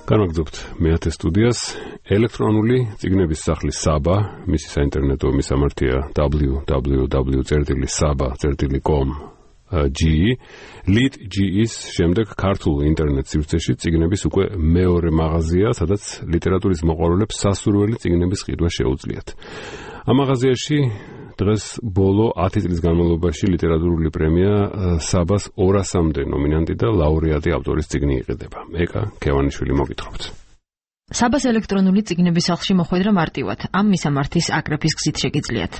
განვაგრძობთ მეათე სტუდიას. ელექტრონული წიგნების სახლის საბა, მისი საინტერნეტო მისამართია www.saba.com.ge LitGE-ის შემდეგ ქართულ ინტერნეტ სივრცეში წიგნების უკვე მეორე მაღაზია, სადაც ლიტერატურის მოყვარულებს სასურველი წიგნების ყიდვა შეუძლიათ. ამ მაღაზიაში დღეს ბოლო 10 წლის განმავლობაში ლიტერატურული პრემია საბას 200-მდე ნომინანტი და ლაურეატი ავტორის წიგნი იყიდება. ეკა ქევანიშვილი მოგითხრობთ. საბას ელექტრონული წიგნების სახლში მოხვედრა მარტივად. ამ მისამართის აკრეფის გზით შეგიძლიათ.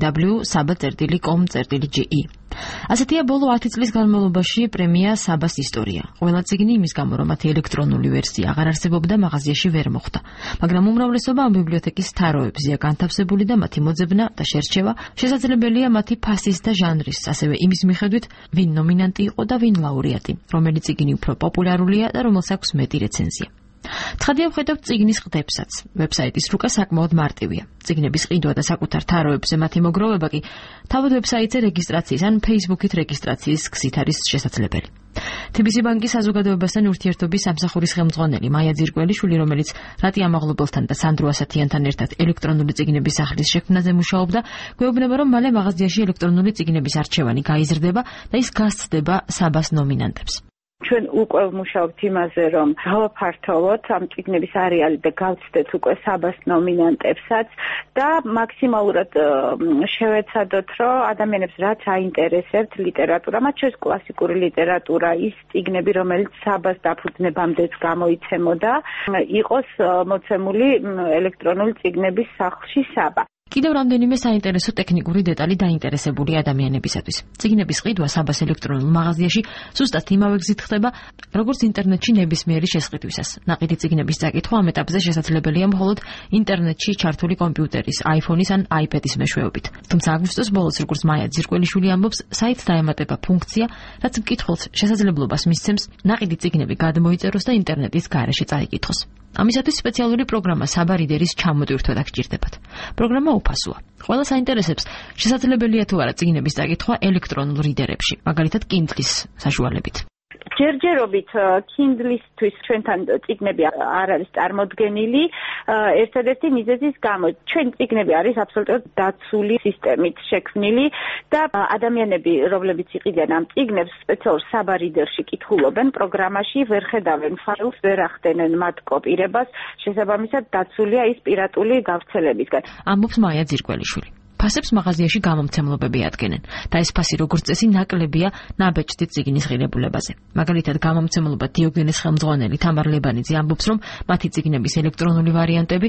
www.saba.com.ge ასეთია ბოლო 10 წლის განმავლობაში პრემია საბას ისტორია. ყველა წიგნი იმის გამო, რომ მათი ელექტრონული ვერსია აღარ არსებობდა, მაღაზიაში ვერ მოხვდა. მაგრამ უმრავლესობა ამ ბიბლიოთეკის თაროებზეა განთავსებული და მათი მოძებნა და შერჩევა შესაძლებელია მათი ფასის და ჟანრის, ასევე იმის მიხედვით, ვინ ნომინანტი იყო და ვინ ლაურეატი, რომელი წიგნი უფრო პოპულარულია და რომელს აქვს მეტი რეცენზია. ცხადია ვხედავთ წიგნის ყდებსაც. ვებსაიტის რუკა საკმაოდ მარტივია. წიგნების ყიდვა და საკუთარ თაროებზე მათი მოგროვება კი თავად ვებსაიტზე რეგისტრაციის ან Facebook-ით რეგისტრაციის გზით არის შესაძლებელი. TBC ბანკის საზოგადოებასთან ურთიერთობის სამსახურის ხელმძღვანელი მაია ძირკველიშვილი, რომელიც რატი ამაღლებელთან და სანდრო ასათიანთან ერთად ელექტრონული წიგნების სახლის შექმნაზე მუშაობდა, გვეუბნება, რომ მალე მაღაზიაში ელექტრონული წიგნების არჩევანი გაიზრდება და ის გასცდება საბას ნომინანტებს. ჩვენ უკვე ვმუშაობთ იმაზე, რომ გავაფართოვოთ ამ წიგნების არეალი და გავცდეთ უკვე საბას ნომინანტებსაც და მაქსიმალურად შევეცადოთ, რომ ადამიანებს რაც აინტერესებთ ლიტერატურა, მათ შორის კლასიკური ლიტერატურა, ის წიგნები, რომელიც საბას დაფუძნებამდეც გამოიცემოდა, იყოს მოცემული ელექტრონული წიგნების სახლში საბა. კიდევ რამდენიმე საინტერესო ტექნიკური დეტალი დაინტერესებული ადამიანებისათვის. წიგნების ყიდვა საბას ელექტრონულ მაღაზიაში ზუსტად იმავე გზით ხდება, როგორც ინტერნეტში ნებისმიერი შესყიდვისას. ნაყიდი წიგნების წაკითხვა ამ ეტაპზე შესაძლებელია მხოლოდ ინტერნეტში ჩართული კომპიუტერის, iPhone-ის ან iPad-ის მეშვეობით. თუმცა აგვისტოს ბოლოს, როგორც მაია ძირკველიშვილი ამბობს, საიტს დაემატება ფუნქცია, რაც მკითხველს შესაძლებლობას მისცემს ნაყიდი წიგნები გადმოიწეროს და ინტერნეტის გარეშე წაიკითხოს. ამისათვის სპეციალური პროგრამა საბა რიდერის ჩამოტვირთვა დაგჭირდებათ. პროგრამა უფასოა. ყველა საინტერესებს შესაძლებელია თუ არა წიგნების წაკითხვა ელექტრონულ რიდერებში, მაგალითად Kindle-ის საშუალებით. ჯერჯერობით Kindle-ისთვის ჩვენთან წიგნები არ არის წარმოდგენილი, ერთადერთი მიზეზის გამო. ჩვენ წიგნები არის აბსოლუტურად დაცული სისტემით შექმნილი და ადამიანები, რომლებიც იყიდენ ამ წიგნებს, სპეციალურ საბა რიდერში კითხულობენ პროგრამაში, ვერ ხედავენ ფაილს, ვერ ახდენენ მათ კოპირებას, შესაბამისად დაცულია ის პირატული გავრცელებისგან. ამბობს მაია ძირკველიშვილი. ფასებს მაღაზიაში გამომცემლობები ადგენენ და ეს ფასი როგორც წესი ნაკლებია ნაბეჭდი წიგნის ღირებულებაზე. მაგალითად, გამომცემლობა დიოგენეს ხელმძღვანელი თამარ ლებანიძე ამბობს, რომ მათი წიგნების ელექტრონული ვარიანტები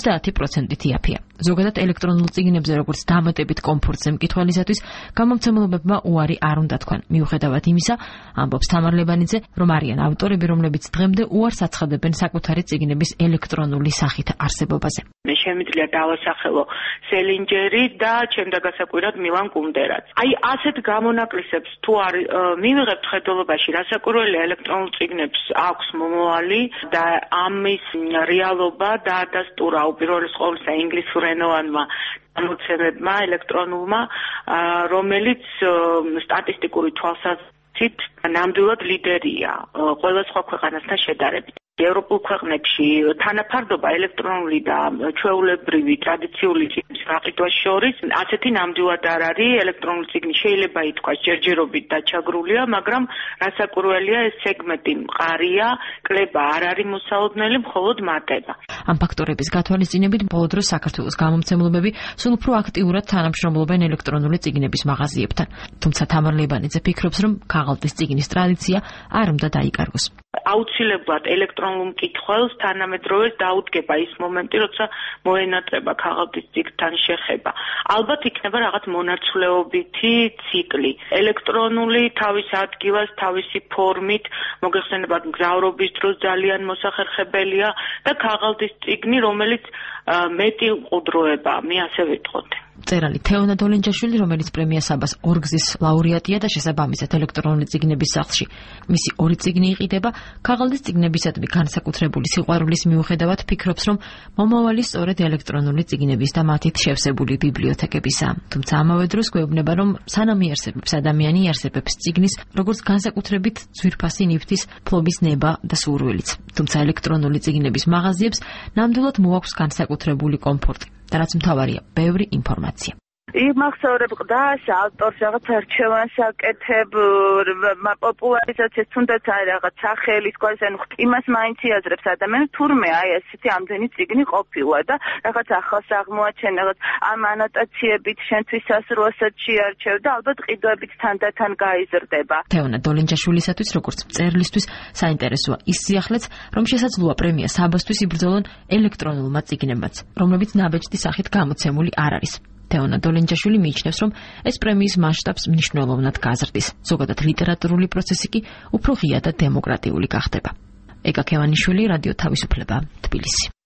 30%-ით იაფია. ზოგადად ელექტრონულ წიგნებზე როგორც დამატებით კომფორტზე მკითხველისათვის გამომცემლობებმა უარი არ უნდა თქვან. მიუხედავად იმისა, ამბობს თამარ ლებანიძე, რომ არიან ავტორები, რომლებიც დღემდე უარს აცხადებენ საკუთარი წიგნების ელექტრონული სახით არსებობაზე. მე შემიძლია დავასახელო სელინჯერი და ჩემდა გასაკვირად მილან კუნდერაც. აი ასეთ გამონაკლისებს თუ არ მივიღებთ ხედველობაში, რასაკვირველია ელექტრონულ წიგნებს აქვს მომავალი და ამის რეალობა დაადასტურა უპირველეს ყოვლისა ინგლისურენოვანმა გამოცემებმა ელექტრონულმა, რომელიც სტატისტიკური თვალსაზრისით ნამდვილად ლიდერია ყველა სხვა ქვეყანასთან შედარებით. ევროპულ ქვეყნებში თანაფარდობა ელექტრონული და ჩვეულებრივი ტრადიციული წიგნის გაყიდვას შორის ასეთი ნამდვილად არ არის. ელექტრონული წიგნი შეიძლება ითქვას ჯერჯერობით დაჩაგრულია, მაგრამ რასაკვირველია ეს სეგმენტი მყარია, კლება არ არის მოსალოდნელი, მხოლოდ მატება. ამ ფაქტორების გათვალისწინებით ბოლო დროს საქართველოს გამომცემლობები სულ უფრო აქტიურად თანამშრომლობენ ელექტრონული წიგნების მაღაზიებთან. თუმცა თამარ ლებანიძე ფიქრობს, რომ ქაღალდის წიგნის ტრადიცია არ უნდა დაიკარგოს. აუცილებლად ელექტრონულ მკითხველს თანამედროვე დაუდგება ის მომენტი, როცა მოენატრება ქაღალდის წიგნთან შეხება. ალბათ იქნება რაღაც მონაცვლეობითი ციკლი. ელექტრონული თავის ადგილას, თავისი ფორმით, მოგეხსენებათ მგზავრობის დროს ძალიან მოსახერხებელია და ქაღალდის წიგნი, რომელიც მეტი მყუდროება, მე ასე ვიტყოდი. მწერალი თეონა დოლენჯაშვილი, რომელიც პრემია საბას ორგზის ლაურეატია და შესაბამისად ელექტრონული წიგნების სახლში მისი 2 წიგნი იყიდება, ქაღალდის წიგნებისადმი განსაკუთრებული სიყვარულის მიუხედავად ფიქრობს, რომ მომავალი სწორედ ელექტრონული წიგნების და მათით შევსებული ბიბლიოთეკებისაა. თუმცა ამავე დროს გვეუბნება, რომ სანამ იარსებებს ადამიანი, იარსებებს წიგნის, როგორც განსაკუთრებით ძვირფასი ნივთის ფლობის ნება და სურვილიც. თუმცა ელექტრონული წიგნების მაღაზიებს ნამდვილად მოაქვს განსაკუთრებული კომფორტი და რაც მთავარია, ბევრი ინფორმაცია. იმახსოვრებ ყდას, ავტორს რაღაც არჩევანს აკეთებ, პოპულარიზაციას თუნდაც არის რაღაც სახელის გვარს, ანუ იმას მაინც იაზრებს ადამიანი, თურმე აი ესეთი ამდენი წიგნი ყოფილა და რაღაც ახალს აღმოაჩენ, რაღაც ამ ანოტაციებით შენთვის სასურველსაც შეარჩევ და ალბათ ყიდვებით თანდათან გაიზრდება. თეონა დოლენჯაშვილისათვის, როგორც მწერლისთვის, საინტერესოა ის სიახლეც, რომ შესაძლოა პრემია საბასთვის იბრძოლონ ელექტრონულმა წიგნებმაც, რომლებიც ნაბეჭდი სახით გამოცემული არ არის. თეონა დოლენჯაშვილი მიიჩნევს, რომ ეს პრემიის მასშტაბს მნიშვნელოვნად გაზრდის. ზოგადად ლიტერატურული პროცესი კი უფრო ღია და დემოკრატიული გახდება. ეკა ქევანიშვილი, რადიო თავისუფლება, თბილისი.